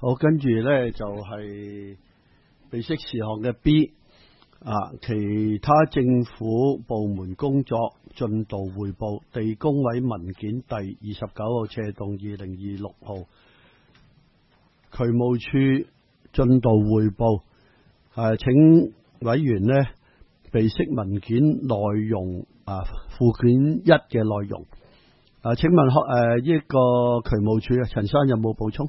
好，跟住咧就係備悉事項嘅 B 其他政府部門工作進度匯報，地工委文件第29號斜動2026號，渠務處進度匯報。請委員呢備悉文件內容附件1嘅內容。請問呢個渠務處陳生有冇補充？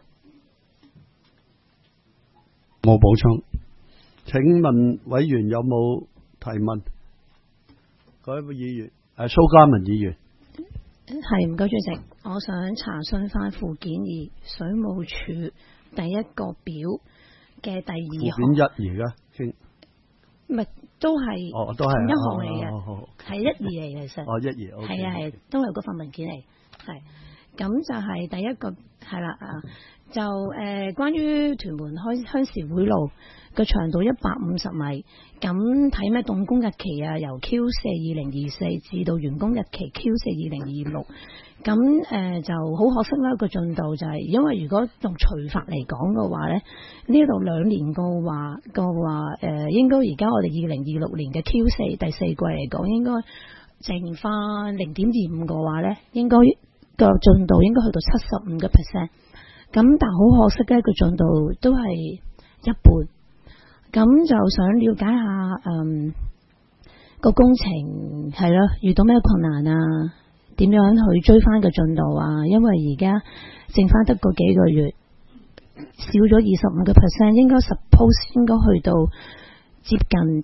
冇補充。請問委員有冇提問？各位議員，蘇嘉文議員。 係，唔該主席，我想查詢翻附件2水務署第一個表嘅第2項。 附件1而家傾。 唔係，都係都係一項嚟嘅，係1、2嚟嘅，其實。 1、2， 係啊係，都係嗰份文件嚟，係。咁就係第一個係啦就關於屯門鄉事會路個長度150米，咁睇咩動工日期啊？由 Q4 2024至到完工日期 Q4 2026。咁就好可惜啦，個進度就係因為如果用除法嚟講嘅話咧，呢度2年個話應該而家我哋2026年嘅 Q4 第4季嚟講，應該剩翻0.25嘅話咧，應該個進度應該去到75%。咁但好可惜嘅，個進度都係一半。咁就想了解下個工程係咯，遇到咩困難啊？點樣去追翻個進度啊？因為而家剩翻得個幾個月，少咗25%，應該 suppose 應該去到接近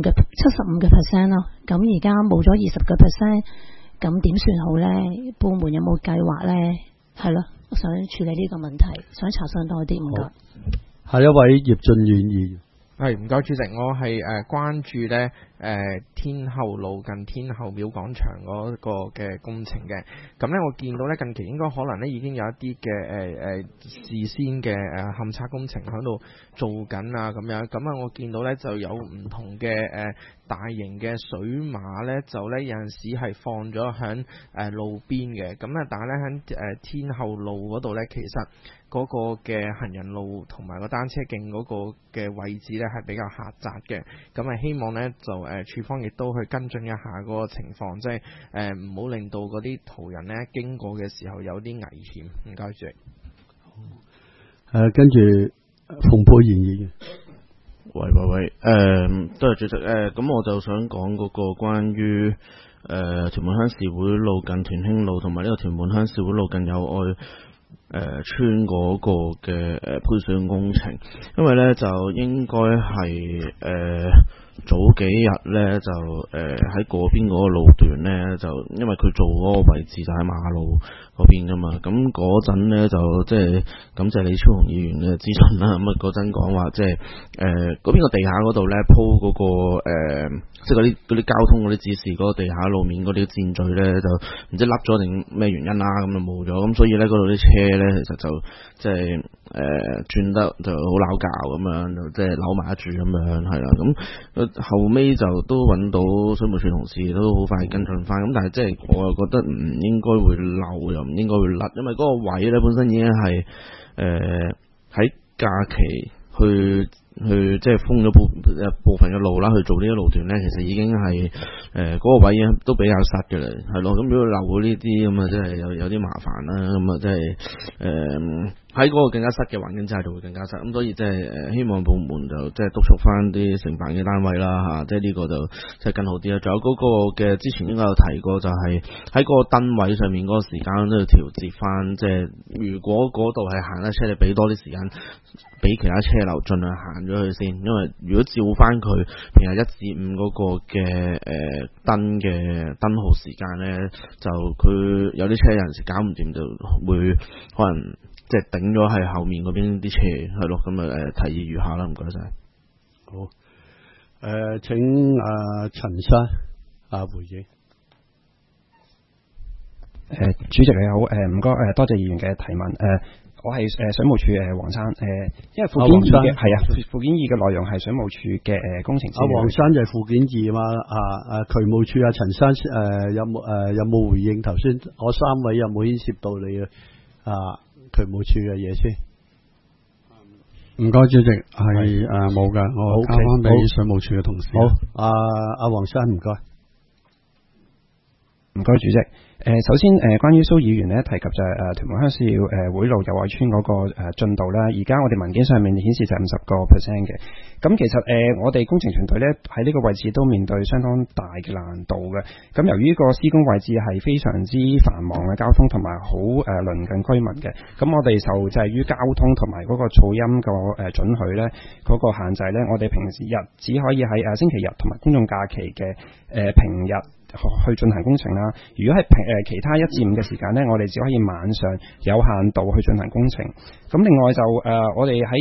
75%咯。咁而家冇咗20%，咁點算好呢？部門有冇計劃呢？係咯，我想處理呢個問題，想查詢多啲。唔該。 下一位葉俊遠議員。 係，唔該主席，我係關注咧天后路近天后廟廣場嗰個嘅工程嘅。咁咧我見到咧近期應該可能咧已經有一啲嘅事先嘅勘測工程喺度做緊啊咁樣。咁啊我見到咧就有唔同嘅大型嘅水馬咧就咧有陣時係放咗喺路邊嘅。咁啊但係咧喺天后路嗰度咧其實嗰個嘅行人路同埋個單車徑嗰個嘅位置咧係比較狹窄嘅，咁啊希望咧就處方亦都去跟進一下嗰個情況，即係唔好令到嗰啲途人咧經過嘅時候有啲危險。唔該主席。 跟住馮沛然議員。 喂，多謝主席。咁我就想講嗰個關於屯門鄉事會路近屯興路同埋呢個屯門鄉事會路近友愛村嗰個嘅配水工程，因為咧就應該係早幾日咧就喺嗰邊嗰個路段咧就因為佢做嗰個位置就喺馬路嗰邊噶嘛，咁嗰陣咧就即係感謝李超雄議員嘅諮詢啦，咁啊嗰陣講話即係嗰邊個地下嗰度咧鋪嗰個即係嗰啲交通嗰啲指示嗰個地下路面嗰啲箭嘴咧就唔知甩咗定咩原因啦，咁就冇咗，咁所以咧嗰度啲車咧其實就即係轉得就好拗教咁樣，就即係扭埋一住咁樣係啦，咁後尾就都揾到水務署同事都好快跟進翻，咁但係即係我又覺得唔應該會漏又唔應該會甩，因為嗰個位咧本身已經係喺假期去即係封咗部分嘅路啦，去做呢啲路段咧，其實已經係嗰個位都比較塞嘅啦，係咯。咁如果漏呢啲咁啊，真係有啲麻煩啦。咁啊，即係喺嗰個更加塞嘅環境之下，就會更加塞。咁所以即係希望部門就即係督促翻啲承辦嘅單位啦嚇，即係呢個就即係更好啲啦。仲有嗰個嘅之前應該有提過，就係喺嗰個燈位上面嗰個時間都要調節翻。即係如果嗰度係行得車，你俾多啲時間俾其他車流盡量行咗去先，因為如果照翻佢平日1至5嗰個嘅燈號時間咧，就佢有啲車有陣時搞唔掂，就會可能即係頂咗喺後面嗰邊啲車係咯，咁啊提議如下啦，唔該晒。 好，請陳生回應。 主席你好，唔該，多謝議員嘅提問。我係水務署黃生，因為附件2嘅係附件2嘅內容係水務署嘅工程資料。 黃生就係附件2嘛，渠務署陳生有冇回應頭先我3位有冇牽涉到你渠務署嘅嘢先？ 唔該，主席係冇㗎，我交翻俾水務署嘅同事。好，阿黃生唔該。 唔該，主席。首先關於蘇議員咧提及就係屯門鄉事會路友愛村嗰個進度啦，而家我哋文件上面顯示就係50%嘅。咁其實我哋工程團隊咧喺呢個位置都面對相當大嘅難度嘅。咁由於個施工位置係非常之繁忙嘅交通同埋好鄰近居民嘅，咁我哋受制於交通同埋嗰個噪音個准許咧嗰個限制咧，我哋平時日只可以喺星期日同埋公眾假期嘅平日去進行工程啦。如果係其他1至5嘅時間呢，我哋只可以晚上有限度去進行工程。咁另外就我哋喺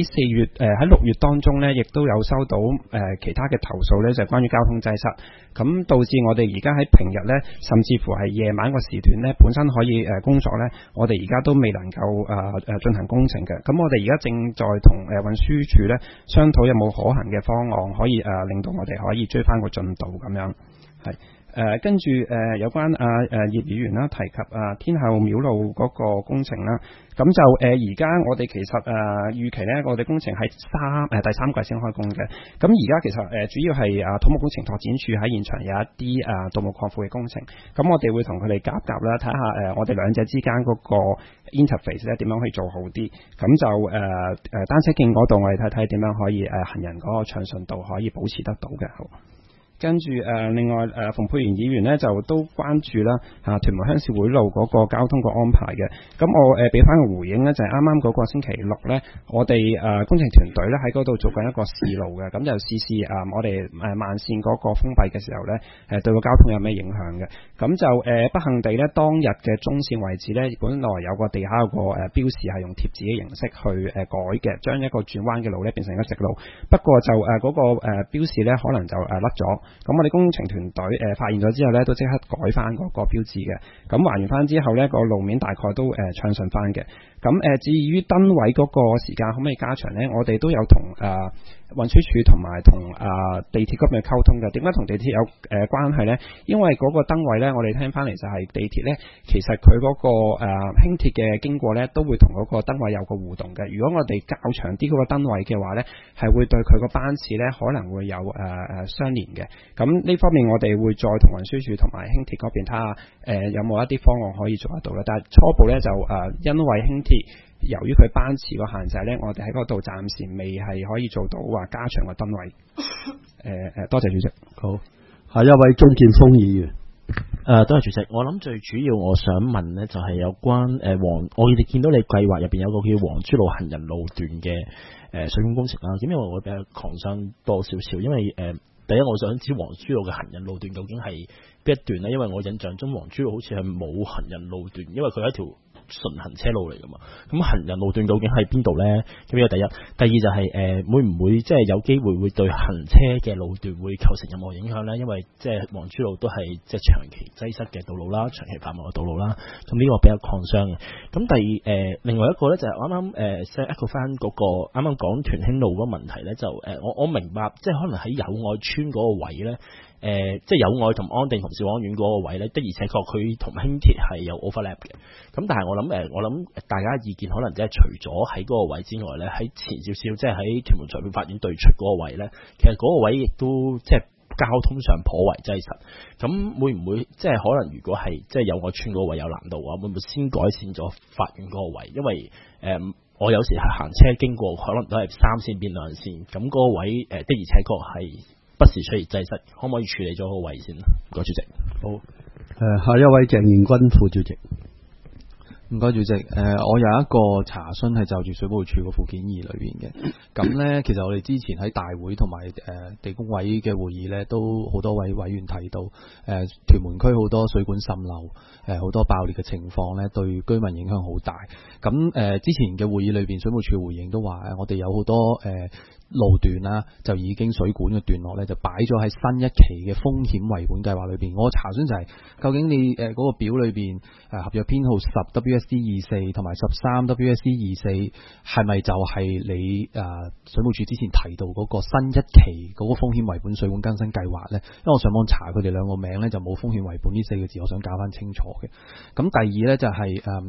6月當中呢，亦都有收到其他嘅投訴呢，就係關於交通擠塞，咁導致我哋而家喺平日呢，甚至乎係夜晚個時段呢，本身可以工作呢，我哋而家都未能夠進行工程嘅。咁我哋而家正在同運輸署呢商討有冇可行嘅方案，可以令到我哋可以追翻個進度咁樣。係。跟住有關葉議員啦提及天后廟路嗰個工程啦，咁就而家我哋其實預期呢，我哋工程係第三季先開工嘅。咁而家其實主要係土木工程拓展署喺現場有一啲道路擴闊嘅工程，咁我哋會同佢哋夾啦，睇下我哋兩者之間嗰個 interface 咧點樣可以做好啲。咁就單車徑嗰度我哋睇睇點樣可以行人嗰個暢順度可以保持得到嘅。好。跟住另外馮沛然議員呢就都關注啦屯門鄉事會路嗰個交通個安排嘅。咁我俾翻個回應呢，就係啱啱嗰個星期六呢，我哋工程團隊呢喺嗰度做緊一個試路嘅，咁就試我哋慢線嗰個封閉嘅時候呢，對個交通有咩影響嘅。咁就不幸地呢，當日嘅中線位置呢，本來有個地下有個標示係用貼紙嘅形式去改嘅，將一個轉彎嘅路呢變成一個直路。不過就嗰個標示呢，可能就甩咗。咁我哋工程團隊發現咗之後呢，都即刻改翻嗰個標誌嘅。咁還原翻之後呢，個路面大概都暢順翻嘅。咁至於燈位嗰個時間可唔可以加長呢？我哋都有同運輸署同埋同地鐵嗰邊溝通嘅。點解同地鐵有關係呢？因為嗰個燈位呢，我哋聽翻嚟就係地鐵呢，其實佢嗰個輕鐵嘅經過呢，都會同嗰個燈位有個互動嘅。如果我哋較長啲嗰個燈位嘅話呢，係會對佢個班次呢可能會有相連嘅。咁呢方面我哋會再同運輸署同埋輕鐵嗰邊睇下有冇一啲方案可以做得到啦。但係初步呢，就因為輕鐵由於佢班次個限制呢，我哋喺嗰度暫時未係可以做到話加長個燈位。多謝主席。 好，下一位鍾建峰議員。 多謝主席。我諗最主要我想問呢，就係有關我哋見到你計劃入邊有個叫黃珠路行人路段嘅水管工程啦。咁因為我比較concern多少少，因為第一我想知黃珠路嘅行人路段究竟係邊一段呢？因為我印象中黃珠路好似係冇行人路段，因為佢係一條純行車路嚟噶嘛。咁行人路段究竟喺邊度呢？咁呢個第一。第二就係會唔會即係有機會對行車嘅路段會構成任何影響呢？因為即係黃珠路都係即係長期擠塞嘅道路啦，長期繁忙嘅道路啦。咁呢個比較concern嘅。咁另外一個呢，就係啱啱echo 翻嗰個啱啱講屯興路嗰個問題呢，就我明白即係可能喺友愛村嗰個位呢。即係友愛同安定同兆安苑嗰個位呢，的而且確佢同輕鐵係有 overlap 嘅。咁但係我諗大家意見可能即係除咗喺嗰個位之外呢，喺前少少即係喺屯門裁判法院對出嗰個位呢，其實嗰個位亦都即係交通上頗為擠塞。咁會唔會即係可能如果係即係友愛村嗰個位有難度嘅話，會唔會先改善咗法院嗰個位？因為我有時係行車經過，可能都係3線變2線，咁嗰個位的而且確係不時出現擠塞，可唔可以處理咗個位先？唔該主席。 好，下一位鄭燕君副主席。 唔該主席。我有一個查詢係就住水務署個附件2裏邊嘅。咁呢，其實我哋之前喺大會同埋地工委嘅會議呢，都好多位委員提到，屯門區好多水管滲漏，好多爆裂嘅情況呢，對居民影響好大。咁之前嘅會議裏邊，水務署回應都話，我哋有好多路段啦，就已經水管嘅段落呢，就擺咗喺新一期嘅風險為本計劃裏邊。我查詢就係，究竟你嗰個表裏邊合約編號10 WSD 24同埋13 WSD 24係咪就係你水務署之前提到嗰個新一期嗰個風險為本水管更新計劃呢？因為我上網查佢哋兩個名呢，就冇風險為本呢4個字，我想搞翻清楚嘅。咁第二呢，就係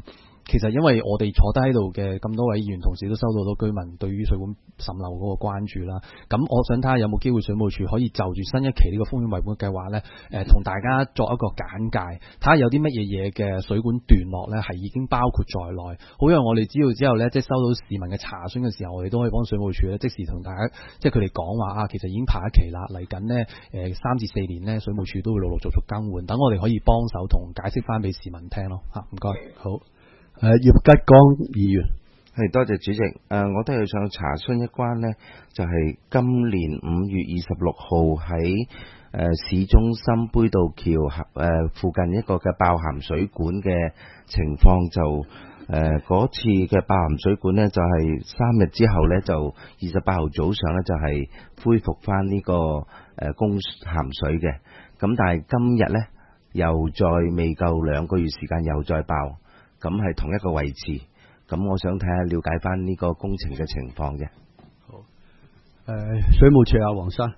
其實因為我哋坐低喺度嘅咁多位議員同事都收到好多居民對於水管滲漏嗰個關注啦。咁我想睇下有冇機會水務署可以就住新一期呢個風險為本計劃呢，同大家作一個簡介，睇下有啲乜嘢嘅水管段落呢係已經包括在內，好讓我哋知道之後呢，即係收到市民嘅查詢嘅時候，我哋都可以幫水務署呢即時同大家，即係佢哋講話啊，其實已經排一期啦，嚟緊呢3至4年呢，水務署都會陸續更換，等我哋可以幫手同解釋翻俾市民聽咯嚇。唔該，好。 葉吉光議員， 係多謝主席。我都係想查詢一關呢，就係今年5月26號喺市中心杯渡橋附近一個嘅爆鹹水管嘅情況，就嗰次嘅爆鹹水管呢，就係3日之後呢，就28號早上呢，就係恢復翻呢個供鹹水嘅。咁但係今日呢，又再未夠2個月時間又再爆。咁係同一個位置，咁我想睇下了解翻呢個工程嘅情況嘅。 好，水務署黃生。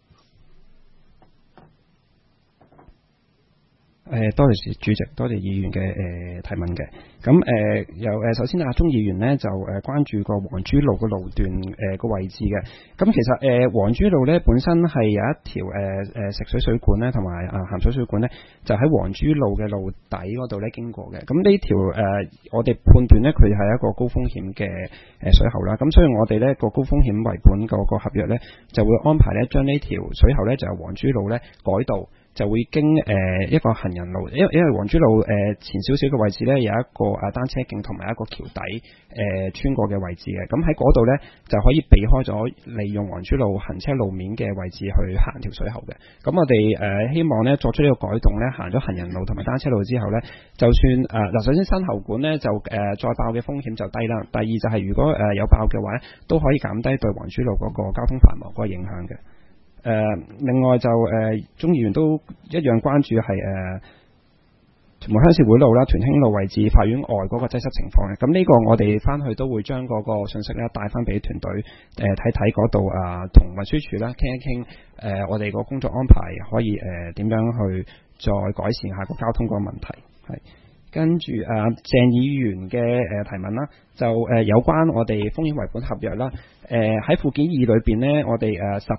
多謝主席，多謝議員嘅提問嘅。咁首先阿鍾議員呢，就關注個黃珠路個路段個位置嘅。咁其實黃珠路呢，本身係有一條食水管呢，同埋鹹水水管呢，就喺黃珠路嘅路底嗰度呢經過嘅。咁呢條我哋判斷呢，佢係一個高風險嘅水喉啦。咁所以我哋呢個高風險為本個合約呢，就會安排呢將呢條水喉呢，就由黃珠路呢改道。就會經一個行人路，因為黃珠路前少少嘅位置呢，有一個單車徑同埋一個橋底穿過嘅位置嘅，咁喺嗰度呢，就可以避開咗利用黃珠路行車路面嘅位置去行條水喉嘅。咁我哋希望呢作出呢個改動呢，行咗行人路同埋單車路之後呢，就算首先新喉管呢，就再爆嘅風險就低啦。第二就係如果有爆嘅話呢，都可以減低對黃珠路嗰個交通繁忙嗰個影響嘅。另外就鍾議員都一樣關注係屯門鄉事會路啦、屯興路位置法院外嗰個擠塞情況嘅。咁呢個我哋翻去都會將嗰個信息咧帶翻俾團隊睇睇嗰度同運輸署啦傾一傾我哋個工作安排可以點樣去再改善下個交通個問題。係跟住鄭議員嘅提問啦，就有關我哋風險為本合約啦。喺附件2裏邊呢，我哋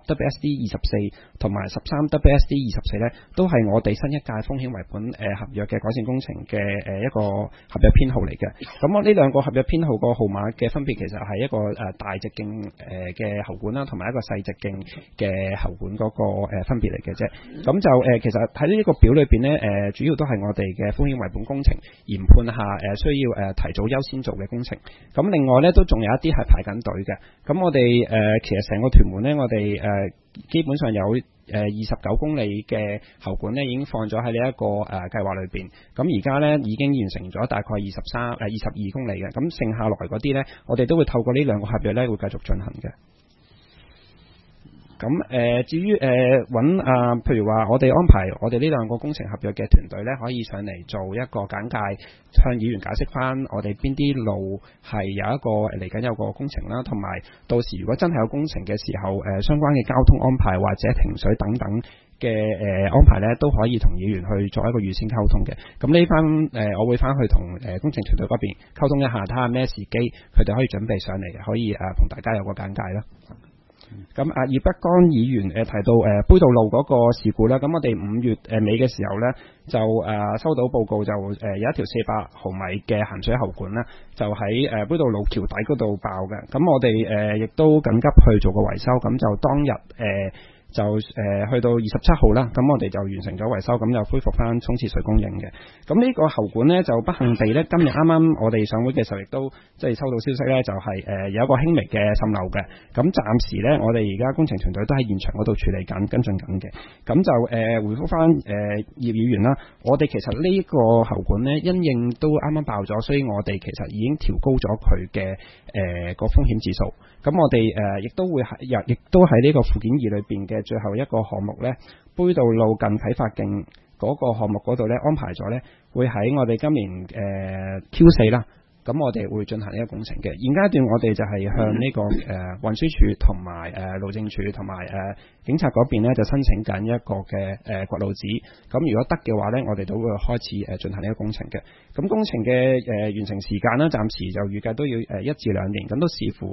10WSD24 同埋13WSD24 呢，都係我哋新一屆風險為本合約嘅改善工程嘅一個合約編號嚟嘅。咁我呢兩個合約編號個號碼嘅分別其實係一個大直徑嘅喉管啦，同埋一個細直徑嘅喉管嗰個分別嚟嘅啫。咁就其實喺呢個表裏邊呢，主要都係我哋嘅風險為本工程研判下需要提早優先做嘅工程。咁另外呢，都仲有一啲係排緊隊嘅。咁我哋其實成個屯門呢，我哋基本上有29公里嘅喉管呢已經放咗喺呢一個計劃裏邊。咁而家呢已經完成咗大概22公里嘅。咁剩下來嗰啲呢，我哋都會透過呢兩個合約呢會繼續進行嘅。咁至於譬如話我哋安排我哋呢兩個工程合約嘅團隊呢，可以上嚟做一個簡介，向議員解釋翻我哋邊啲路係有一個嚟緊有個工程啦，同埋到時如果真係有工程嘅時候，相關嘅交通安排或者停水等等嘅安排呢，都可以同議員去做一個預先溝通嘅。咁呢番我會翻去同工程團隊嗰邊溝通一下，睇下咩時機佢哋可以準備上嚟，可以同大家有個簡介啦。咁葉北江議員提到杯渡路嗰個事故啦，咁我哋5月尾嘅時候呢，就收到報告，就有一條400毫米嘅鹹水喉管啦，就喺杯渡路橋底嗰度爆嘅。咁我哋亦都緊急去做個維修，咁就當日就去到27號啦，咁我哋就完成咗維修，咁就恢復翻沖廁水供應嘅。咁呢個喉管呢，就不幸地呢，今日啱啱我哋上會嘅時候，亦都即係收到消息呢，就係有一個輕微嘅滲漏嘅。咁暫時呢，我哋而家工程團隊都喺現場嗰度處理緊、跟進緊嘅。咁就回覆翻葉議員啦，我哋其實呢個喉管呢，因應都啱啱爆咗，所以我哋其實已經調高咗佢嘅個風險指數。咁我哋亦都喺呢個附件2裏邊嘅最後一個項目呢，杯渡路近啟發徑嗰個項目嗰度呢，安排咗呢，會喺我哋今年Q4啦，咁咁我哋會進行呢個工程嘅。現階段我哋就係向呢個運輸署同埋路政署同埋警察嗰邊咧就申請緊一個嘅掘路紙。咁如果得嘅話咧，我哋都會開始進行呢個工程嘅。咁工程嘅完成時間咧，暫時就預計都要1至2年，咁都視乎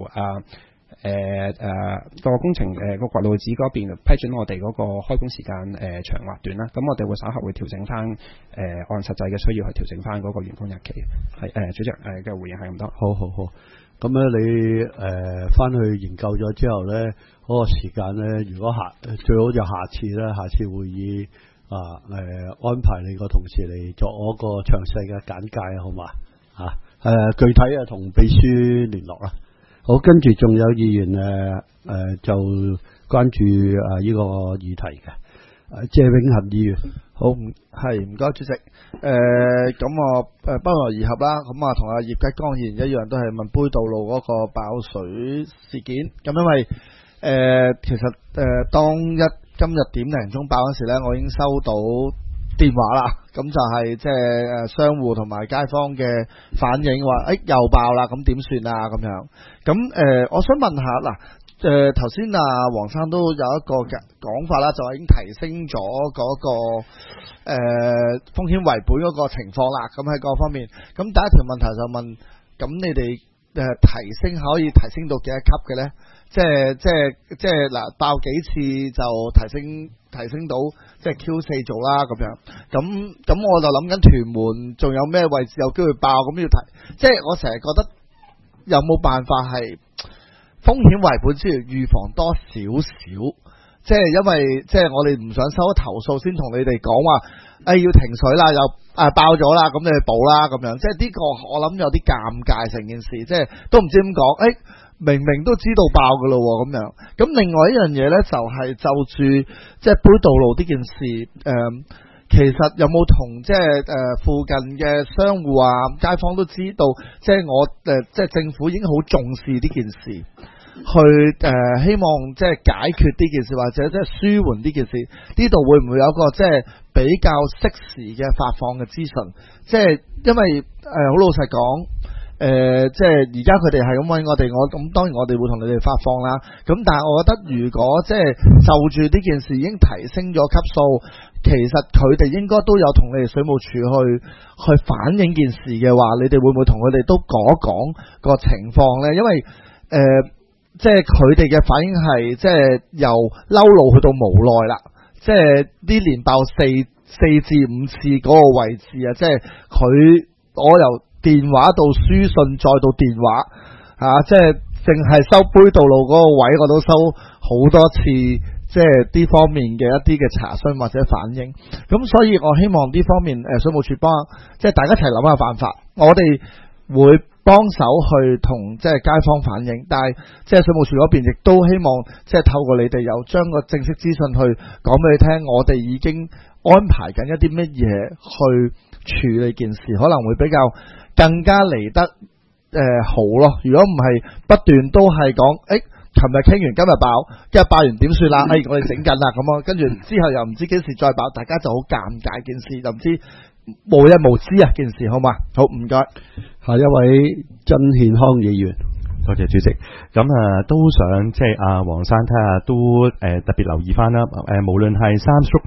個工程個掘路紙嗰邊批准我哋嗰個開工時間長或短啦。咁我哋會稍後會調整翻按實際嘅需要去調整翻嗰個完工日期。係主席嘅回應係咁多。 好。咁咧你翻去研究咗之後咧，嗰個時間咧，如果最好就下次會議安排你個同事嚟作一個詳細嘅簡介，好嘛？具體同秘書聯絡啦。好，跟住仲有議員就關注呢個議題嘅，謝永恆議員。 好，係唔該主席。咁我不謀而合啦。咁同阿葉吉剛議員一樣，都係問杯渡路嗰個爆水事件。咁因為其實今日點零鐘爆嗰時咧，我已經收到電話啦。咁就係即係商戶同埋街坊嘅反映話，又爆啦，咁點算啊？咁樣。咁我想問下嗱。頭先黃生都有一個講法啦，就係已經提升咗嗰個風險為本嗰個情況啦。咁喺各方面，咁第一條問題就問，咁你哋提升可以提升到幾多級嘅咧？即係嗱，爆幾次就提升到即係 Q4 做啦咁樣。咁我就諗緊屯門仲有咩位置有機會爆，咁要提。即係我成日覺得有冇辦法係風險為本之餘預防多少少，即係因為即係我哋唔想收咗投訴先同你哋講話，要停水啦，又爆咗啦，咁你去補啦咁樣，即係呢個我諗有啲尷尬成件事，即係都唔知點講，明明都知道爆噶咯咁樣。咁另外一樣嘢咧就係就住即係杯渡路呢件事，其實有冇同即係附近嘅商戶街坊都知道，即係即係政府已經好重視呢件事，去希望即係解決呢件事，或者即係舒緩呢件事。呢度會唔會有一個即係比較適時嘅發放嘅資訊？即係因為好老實講。即係而家佢哋係咁揾我哋，咁當然我哋會同你哋發放啦。咁但係我覺得如果即係就住呢件事已經提升咗級數，其實佢哋應該都有同你哋水務署去反映件事嘅話，你哋會唔會同佢哋都講一講個情況呢？因為即係佢哋嘅反應係即係由嬲路去到無奈啦，即係呢連爆4至5次嗰個位置啊！即係我由電話到書信再到電話即係淨係收杯渡路嗰個位，我都收好多次，即係呢方面嘅一啲嘅查詢或者反應。咁所以我希望呢方面水務署幫，即係大家一齊諗下辦法。我哋會幫手去同即係街坊反映，但係即係水務署嗰邊亦都希望即係透過你哋有將個正式資訊去講俾你聽，我哋已經安排緊一啲乜嘢去處理件事，可能會比較更加嚟得好咯。如果唔係不斷都係講，琴日傾完今日爆，今日爆完點算啦？我哋整緊啦，咁跟住之後又唔知幾時再爆，大家就好尷尬件事，就唔知無日無知啊件事，好嘛？好，唔該。 下一位曾憲康議員。 多謝主席，咁都想即係黃生睇下都特別留意翻啦，無論係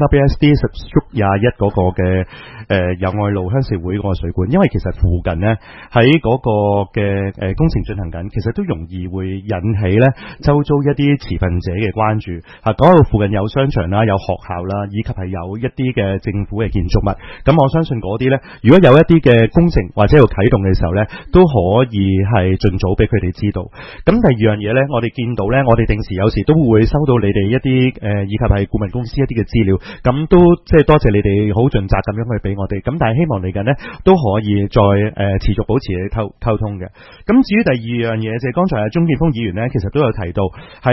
3/WSD/21嗰個嘅友愛路鄉事會嗰個水管，因為其實附近呢，喺嗰個嘅工程進行緊，其實都容易會引起呢周遭一啲持份者嘅關注。嗰度附近有商場啦，有學校啦，以及係有一啲嘅政府嘅建築物。咁我相信嗰啲呢，如果有一啲嘅工程或者要啟動嘅時候呢，都可以係盡早俾佢哋知道。咁第二樣嘢呢，我哋見到呢，我哋定時有時都會收到你哋一啲以及係顧問公司一啲嘅資料，咁都即係多謝你哋好盡責咁樣去俾我哋。咁但係希望嚟緊呢，都可以再持續保持溝通嘅。咁至於第二樣嘢就係剛才阿鍾建峰議員呢，其實都有提到喺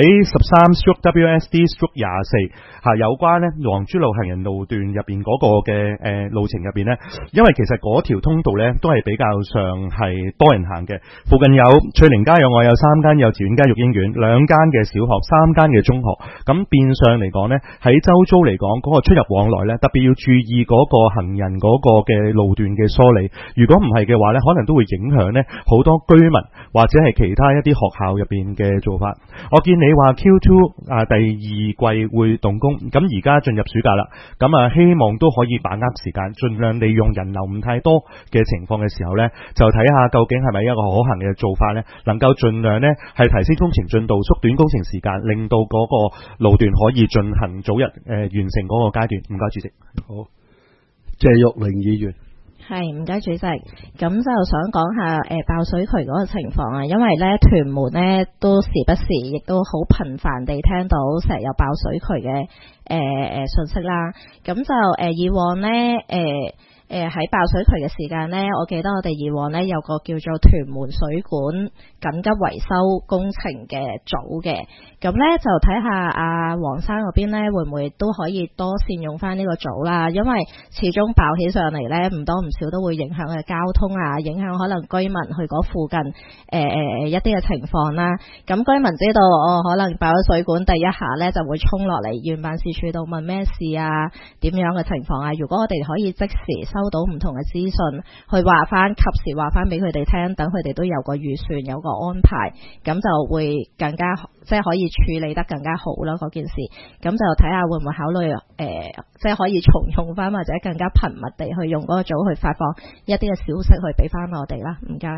13/WSD/24有關呢黃珠路行人路段入邊嗰個嘅路程入邊呢，因為其實嗰條通道呢，都係比較上係多人行嘅，附近有翠寧街另外有3間幼稚園加育嬰園，2間嘅小學，3間嘅中學。咁變相嚟講呢，喺周遭嚟講嗰個出入往來呢，特別要注意嗰個行人嗰個嘅路段嘅梳理。如果唔係嘅話呢，可能都會影響呢好多居民或者係其他一啲學校入邊嘅做法。我見你話 Q2 第2季會動工，咁而家進入暑假啦，咁希望都可以把握時間，盡量利用人流唔太多嘅情況嘅時候呢，就睇下究竟係咪一個可行嘅做法呢，能夠盡量呢係提升工程進度，縮短工程時間，令到嗰個路段可以進行早日完成嗰個階段。唔該主席。 好，謝玉玲議員。 係，唔該主席。咁就想講下爆水渠嗰個情況啊，因為咧屯門咧都時不時亦都好頻繁地聽到成日有爆水渠嘅訊息啦。咁就以往咧喺爆水渠嘅時間呢，我記得我哋以往呢有個叫做屯門水管緊急維修工程嘅組嘅，咁呢就睇下阿黃生嗰邊呢會唔會都可以多善用翻呢個組啦，因為始終爆起上嚟呢，唔多唔少都會影響嘅交通啊，影響可能居民去嗰附近一啲嘅情況啦。咁居民知道可能爆咗水管，第一下呢就會衝落嚟縣辦事處度問咩事啊，點樣嘅情況啊。如果我哋可以即時收到唔同嘅資訊，去話翻，及時話翻俾佢哋聽，等佢哋都有個預算，有個安排，咁就會更加即係可以處理得更加好啦嗰件事。咁就睇下會唔會考慮即係可以重用翻，或者更加頻密地去用嗰個組去發放一啲嘅消息去俾翻我哋啦。唔該。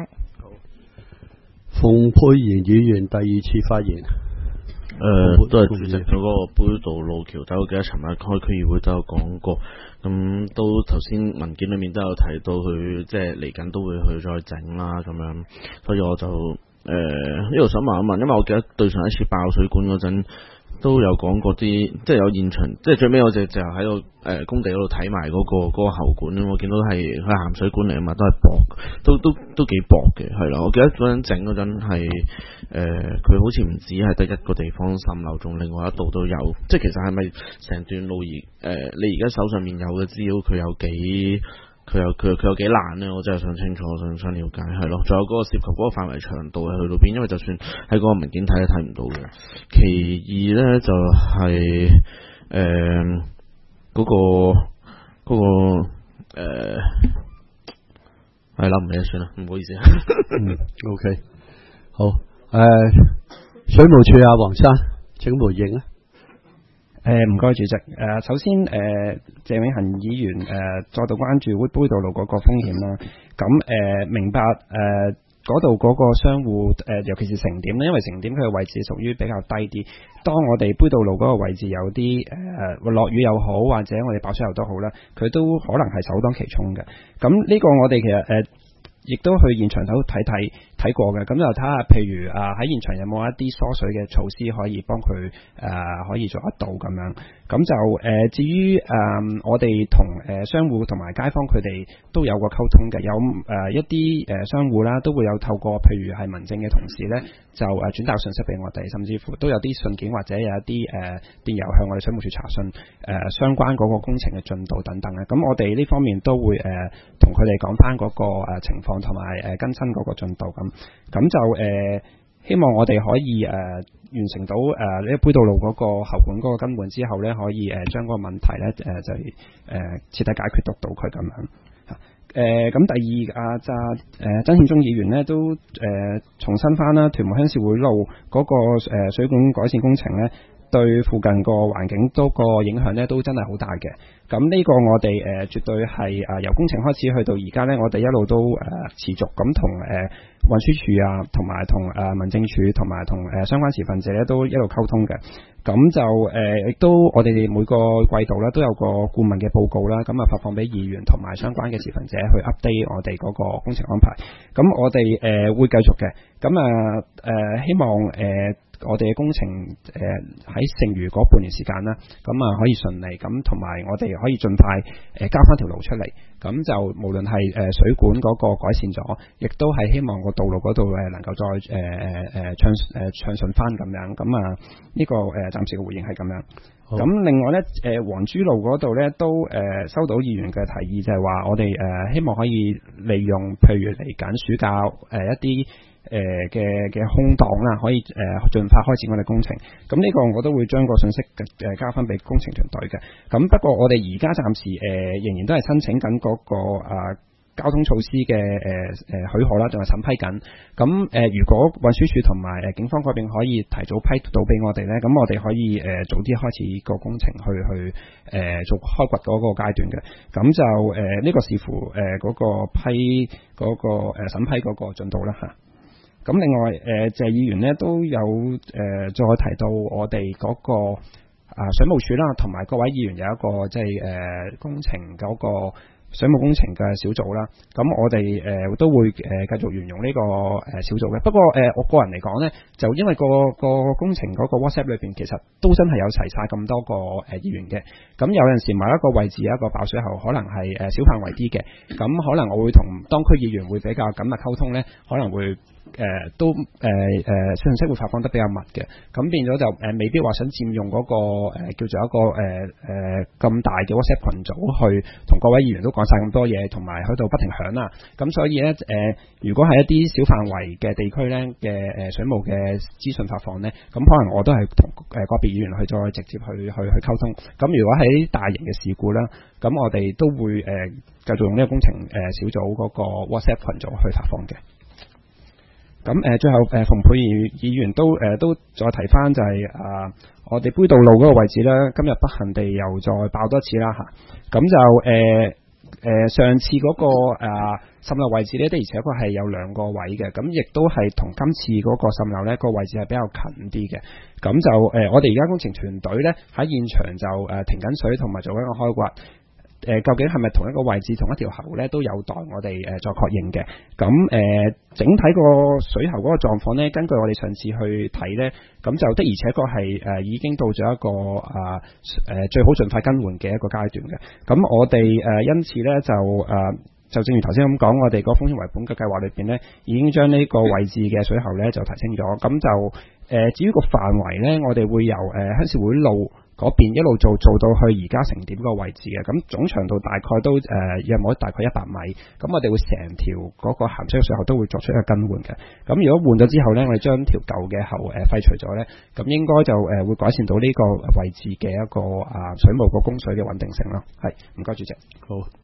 馮沛然議員第2次發言。 都係主席嗰個杯渡路橋底，我記得尋日開區議會都有講過，咁都頭先文件裏面都有提到佢即係嚟緊都會去再整啦咁樣，所以我就呢度想問一問，因為我記得對上一次爆水管嗰陣都有講過啲，即係有現場，即係最尾我就喺度工地嗰度睇埋嗰個喉管，我見到係鹹水管嚟啊嘛，都係薄，都幾薄嘅，係啦。我記得嗰陣整嗰陣係佢好似唔止係得一個地方滲漏，仲另外一度都有，即係其實係咪成段路你而家手上面有嘅資料，佢有幾爛呢？我真係想清楚，我想了解係咯。仲有嗰個涉及嗰個範圍長度係去到邊？因為就算喺嗰個文件睇都睇唔到嘅。其二呢，就係嗰個係啦，唔理算啦，唔好意思。 OK， 好，水務署黃生請回應啊。 唔該主席。首先謝永恒議員再度關注杯渡路嗰個風險啦。咁明白嗰度嗰個商戶尤其是城點咧，因為城點佢嘅位置屬於比較低啲。當我哋杯渡路嗰個位置有啲落雨又好，或者我哋爆水又都好啦，佢都可能係首當其衝嘅。咁呢個我哋其實亦都去現場睇過嘅，咁就睇下譬如喺現場有冇一啲疏水嘅措施可以幫佢可以做得到咁樣。咁就至於我哋同商戶同埋街坊佢哋都有個溝通嘅，有一啲商戶啦都會有透過譬如係民政嘅同事呢，就轉達信息俾我哋，甚至乎都有啲信件或者有一啲電郵向我哋水務署查詢相關嗰個工程嘅進度等等咧。咁我哋呢方面都會同佢哋講翻嗰個情況同埋更新嗰個進度咁就希望我哋可以完成到呢杯渡路嗰個喉管嗰個根本之後呢，可以將嗰個問題呢就徹底解決到佢咁樣。咁第二曾憲忠議員呢都重申翻啦，屯門鄉事會路嗰個水管改善工程呢，對附近個環境都個影響呢都真係好大嘅。咁呢個我哋絕對係由工程開始去到而家呢，我哋一路都持續咁同運輸署同埋同民政處同埋同相關持份者呢都一路溝通嘅。咁就亦都我哋每個季度呢都有個顧問嘅報告啦，咁發放俾議員同埋相關嘅持份者去 update 我哋嗰個工程安排。咁我哋會繼續嘅。咁希望我哋嘅工程喺剩餘嗰半年時間啦，咁可以順利，咁同埋我哋可以盡快交翻條路出嚟，咁就無論係水管嗰個改善咗，亦都係希望個道路嗰度能夠再暢順翻咁樣，咁呢個暫時嘅回應係咁樣。咁另外呢，黃珠路嗰度呢都收到議員嘅提議，就係話我哋希望可以利用譬如嚟緊暑假一啲嘅空檔啦，可以盡快開展我哋工程。咁呢個我都會將個信息交翻俾工程團隊嘅。咁不過我哋而家暫時仍然都係申請緊嗰個交通措施嘅許可啦，仲係審批緊。咁如果運輸署同埋警方嗰邊可以提早批到俾我哋呢，咁我哋可以早啲開始個工程去做開掘嗰個階段嘅。咁就呢個視乎嗰個批嗰個審批嗰個進度啦嚇。咁另外謝議員呢都有再提到我哋嗰個水務署啦，同埋各位議員有一個即係工程嗰個水務工程嘅小組啦，咁我哋都會繼續沿用呢個小組嘅。不過我個人嚟講呢，就因為個工程嗰個 WhatsApp 裏邊其實都真係有齊晒咁多個議員嘅，咁有陣時某一個位置有一個爆水喉，可能係小範圍啲嘅，咁可能我會同當區議員會比較緊密溝通呢，可能會都信息會發放得比較密嘅，咁變咗就未必話想佔用嗰個叫做一個咁大嘅 WhatsApp 群組去同各位議員都講晒咁多嘢，同埋喺度不停響啦。咁所以呢，如果係一啲小範圍嘅地區呢嘅水務嘅資訊發放呢，咁可能我都係同個別議員去再直接去溝通。咁如果喺大型嘅事故啦，咁我哋都會繼續用呢個工程小組嗰個 WhatsApp 群組去發放嘅。咁最後馮沛儀議員都再提翻就係我哋杯渡路嗰個位置咧，今日不幸地又再爆多次啦嚇。咁就上次嗰個滲漏位置咧，的而且確係有兩個位嘅，咁亦都係同今次嗰個滲漏咧個位置係比較近啲嘅。咁就我哋而家工程團隊咧喺現場就停緊水同埋做緊個開掘。究竟係咪同一個位置同一條喉呢？都有待我哋再確認嘅。咁整體個水喉嗰個狀況呢，根據我哋上次去睇呢，咁就的而且確係已經到咗一個最好盡快更換嘅一個階段嘅。咁我哋因此呢，就正如頭先咁講，我哋個風險為本嘅計劃裏邊呢，已經將呢個位置嘅水喉呢就提升咗。咁就至於個範圍呢，我哋會由鄉事會路嗰邊一路做到去而家成點個位置嘅，咁總長度大概都約莫大概100米，咁我哋會成條嗰個鹹水嘅水喉都會作出一個更換嘅。咁如果換咗之後呢，我哋將條舊嘅喉廢除咗呢，咁應該就會改善到呢個位置嘅一個水務個供水嘅穩定性咯。係，唔該主席。 好。